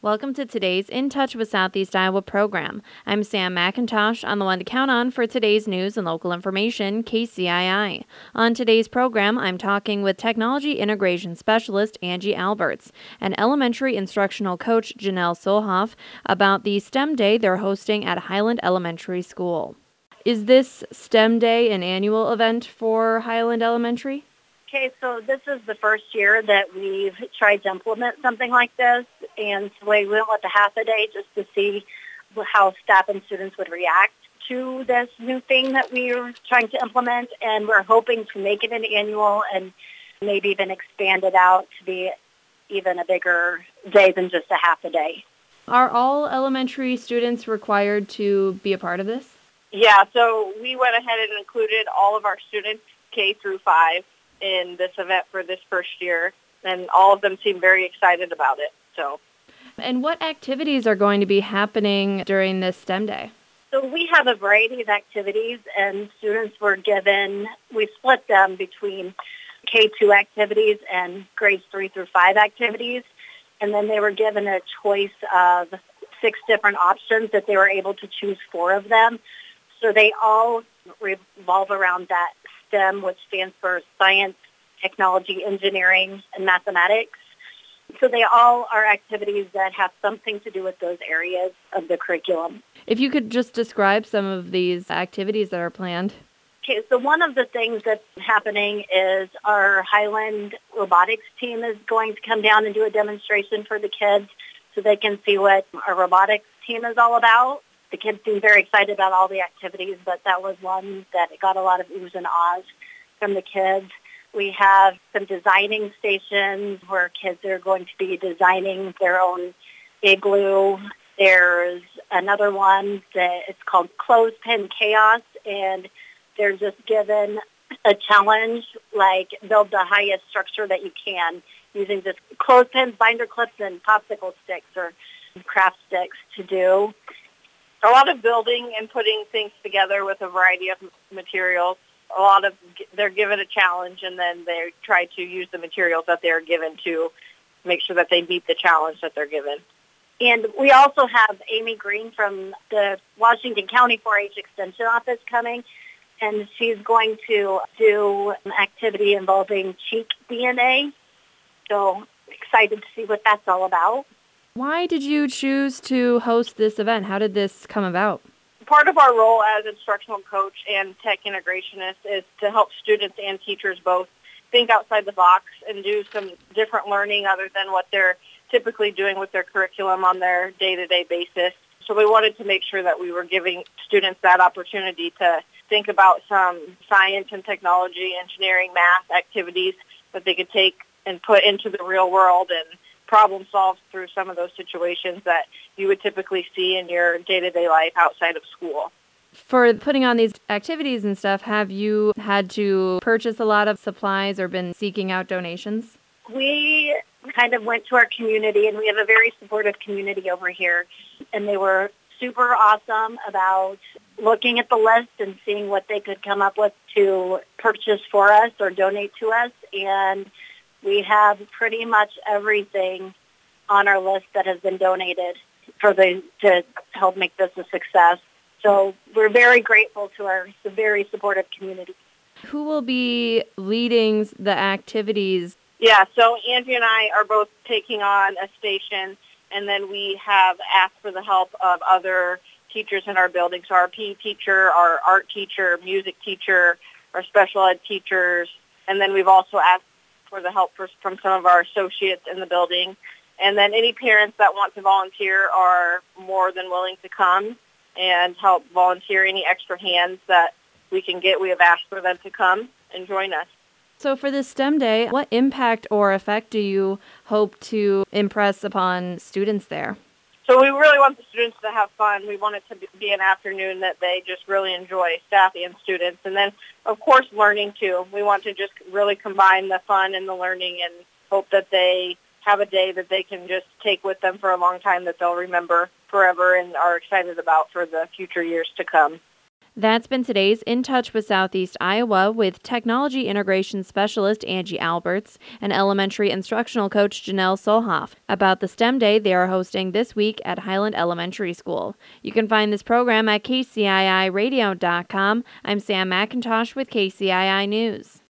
Welcome to today's In Touch with Southeast Iowa program. I'm Sam McIntosh, on the one to count on for today's news and local information, KCII. On today's program, I'm talking with Technology Integration Specialist Angie Alberts and Elementary Instructional Coach Janelle Solhoff about the STEM Day they're hosting at Highland Elementary School. Is this STEM Day an annual event for Highland Elementary? Okay, so this is the first year that we've tried to implement something like this, and so we went with a half a day just to see how staff and students would react to this new thing that we were trying to implement, and we're hoping to make it an annual and maybe even expand it out to be even a bigger day than just a half a day. Are all elementary students required to be a part of this? Yeah, so we went ahead and included all of our students, K through 5, in this event for this first year, and all of them seem very excited about it. And what activities are going to be happening during this STEM Day? So we have a variety of activities, and students were given, we split them between K2 activities and grades 3 through 5 activities, and then they were given a choice of 6 different options that they were able to choose 4 of them. So they all revolve around that STEM, which stands for science, technology, engineering, and mathematics. So they all are activities that have something to do with those areas of the curriculum. If you could just describe some of these activities that are planned. Okay, so one of the things that's happening is our Highland robotics team is going to come down and do a demonstration for the kids so they can see what our robotics team is all about. The kids seem very excited about all the activities, but that was one that got a lot of oohs and ahs from the kids. We have some designing stations where kids are going to be designing their own igloo. There's another one that it's called Clothespin Chaos, and they're just given a challenge like build the highest structure that you can using just clothespins, binder clips, and popsicle sticks or craft sticks to do. A lot of building and putting things together with a variety of materials. They're given a challenge, and then they try to use the materials that they're given to make sure that they meet the challenge that they're given. And we also have Amy Green from the Washington County 4-H Extension Office coming, and she's going to do an activity involving cheek DNA. So excited to see what that's all about. Why did you choose to host this event? How did this come about? Part of our role as instructional coach and tech integrationist is to help students and teachers both think outside the box and do some different learning other than what they're typically doing with their curriculum on their day-to-day basis. So we wanted to make sure that we were giving students that opportunity to think about some science and technology, engineering, math activities that they could take and put into the real world and problem solve through some of those situations that you would typically see in your day-to-day life outside of school. For putting on these activities and stuff, have you had to purchase a lot of supplies or been seeking out donations? We kind of went to our community, and we have a very supportive community over here, and they were super awesome about looking at the list and seeing what they could come up with to purchase for us or donate to us, and we have pretty much everything on our list that has been donated to help make this a success. So we're very grateful to the very supportive community. Who will be leading the activities? Yeah, so Angie and I are both taking on a station, and then we have asked for the help of other teachers in our building. So our PE teacher, our art teacher, music teacher, our special ed teachers, and then we've also asked for the help from some of our associates in the building. And then any parents that want to volunteer are more than willing to come and help volunteer any extra hands that we can get. We have asked for them to come and join us. So for this STEM Day, what impact or effect do you hope to impress upon students there? So we really want the students to have fun. We want it to be an afternoon that they just really enjoy, staff and students. And then, of course, learning too. We want to just really combine the fun and the learning and hope that they have a day that they can just take with them for a long time that they'll remember forever and are excited about for the future years to come. That's been today's In Touch with Southeast Iowa with Technology Integration Specialist Angie Alberts and Elementary Instructional Coach Janelle Solhoff about the STEM Day they are hosting this week at Highland Elementary School. You can find this program at kciiradio.com. I'm Sam McIntosh with KCII News.